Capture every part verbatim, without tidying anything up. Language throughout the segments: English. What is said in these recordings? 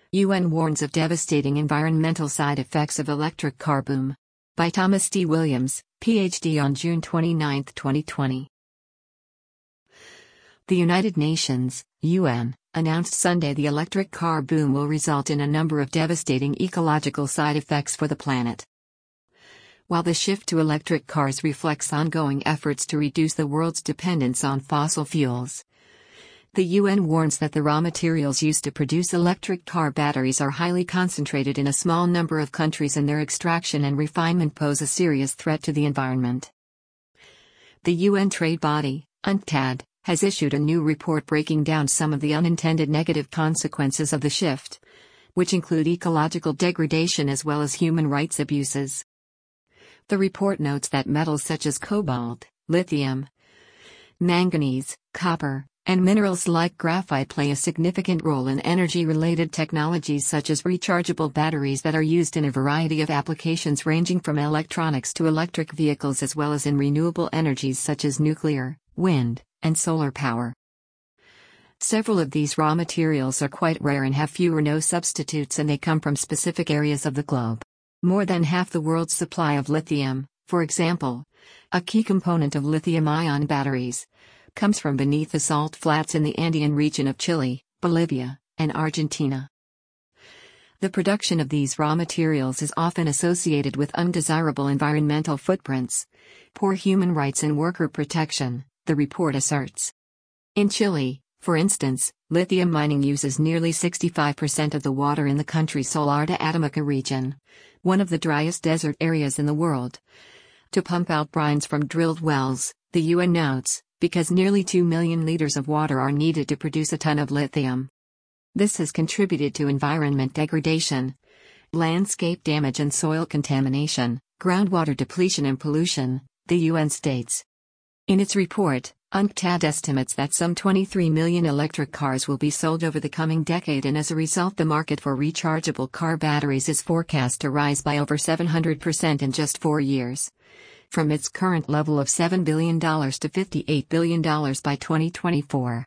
U N warns of devastating environmental side effects of electric car boom. By Thomas D. Williams, P H D on June twenty-ninth, twenty twenty. The United Nations, U N, announced Sunday the electric car boom will result in a number of devastating ecological side effects for the planet. While the shift to electric cars reflects ongoing efforts to reduce the world's dependence on fossil fuels, the U N warns that the raw materials used to produce electric car batteries are highly concentrated in a small number of countries, and their extraction and refinement pose a serious threat to the environment. The U N trade body, UNCTAD, has issued a new report breaking down some of the unintended negative consequences of the shift, which include ecological degradation as well as human rights abuses. The report notes that metals such as cobalt, lithium, manganese, copper, and minerals like graphite play a significant role in energy-related technologies such as rechargeable batteries that are used in a variety of applications ranging from electronics to electric vehicles, as well as in renewable energies such as nuclear, wind, and solar power. Several of these raw materials are quite rare and have few or no substitutes, and they come from specific areas of the globe. More than half the world's supply of lithium, for example, a key component of lithium-ion batteries, comes from beneath the salt flats in the Andean region of Chile, Bolivia, and Argentina. The production of these raw materials is often associated with undesirable environmental footprints, poor human rights and worker protection, the report asserts. In Chile, for instance, lithium mining uses nearly sixty-five percent of the water in the country's Salar de Atacama region, one of the driest desert areas in the world, to pump out brines from drilled wells, the U N notes, because nearly two million liters of water are needed to produce a ton of lithium. This has contributed to environment degradation, landscape damage and soil contamination, groundwater depletion and pollution, the U N states. In its report, UNCTAD estimates that some twenty-three million electric cars will be sold over the coming decade, and as a result the market for rechargeable car batteries is forecast to rise by over seven hundred percent in just four years. From its current level of seven billion dollars to fifty-eight billion dollars by twenty twenty-four.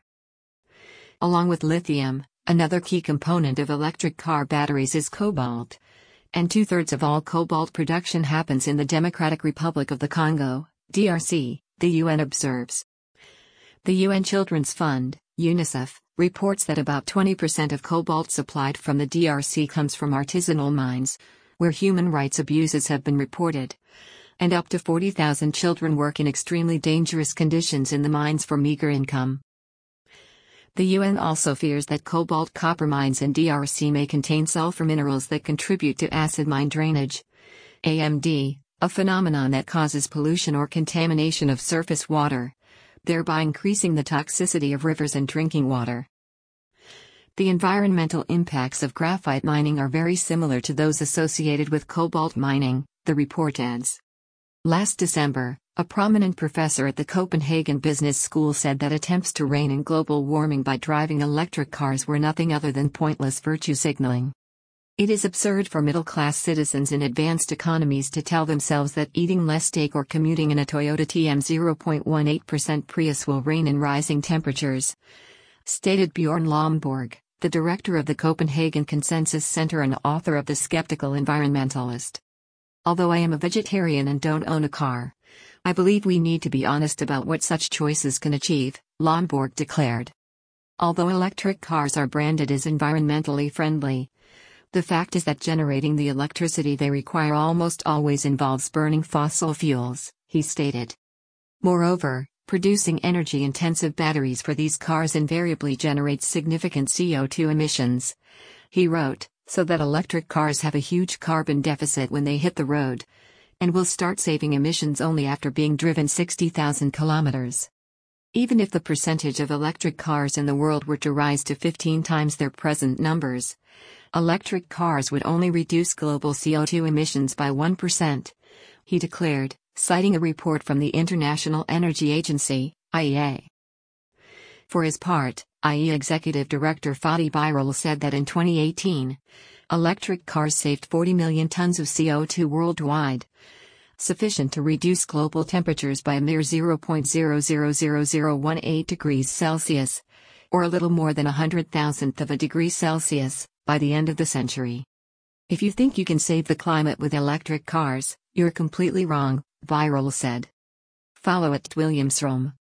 Along with lithium, another key component of electric car batteries is cobalt, and two-thirds of all cobalt production happens in the Democratic Republic of the Congo, D R C, the U N observes. The U N Children's Fund, UNICEF, reports that about twenty percent of cobalt supplied from the D R C comes from artisanal mines, where human rights abuses have been reported, and up to forty thousand children work in extremely dangerous conditions in the mines for meager income. The U N also fears that cobalt copper mines in D R C may contain sulfur minerals that contribute to acid mine drainage, A M D, a phenomenon that causes pollution or contamination of surface water, thereby increasing the toxicity of rivers and drinking water. The environmental impacts of graphite mining are very similar to those associated with cobalt mining, the report adds. Last December, a prominent professor at the Copenhagen Business School said that attempts to rein in global warming by driving electric cars were nothing other than pointless virtue signaling. It is absurd for middle-class citizens in advanced economies to tell themselves that eating less steak or commuting in a Toyota T M zero point one eight percent Prius will rein in rising temperatures, stated Bjorn Lomborg, the director of the Copenhagen Consensus Center and author of The Skeptical Environmentalist. Although I am a vegetarian and don't own a car, I believe we need to be honest about what such choices can achieve, Lomborg declared. Although electric cars are branded as environmentally friendly, the fact is that generating the electricity they require almost always involves burning fossil fuels, he stated. Moreover, producing energy-intensive batteries for these cars invariably generates significant C O two emissions, he wrote, so that electric cars have a huge carbon deficit when they hit the road, and will start saving emissions only after being driven sixty thousand kilometers. Even if the percentage of electric cars in the world were to rise to fifteen times their present numbers, electric cars would only reduce global C O two emissions by one percent, he declared, citing a report from the International Energy Agency, I E A. For his part, I E A Executive Director Fatih Birol said that in twenty eighteen, electric cars saved forty million tons of C O two worldwide, sufficient to reduce global temperatures by a mere zero point zero zero zero zero one eight degrees Celsius, or a little more than a hundred thousandth of a degree Celsius, by the end of the century. If you think you can save the climate with electric cars, you're completely wrong, Viral said. Follow at Williamsrom.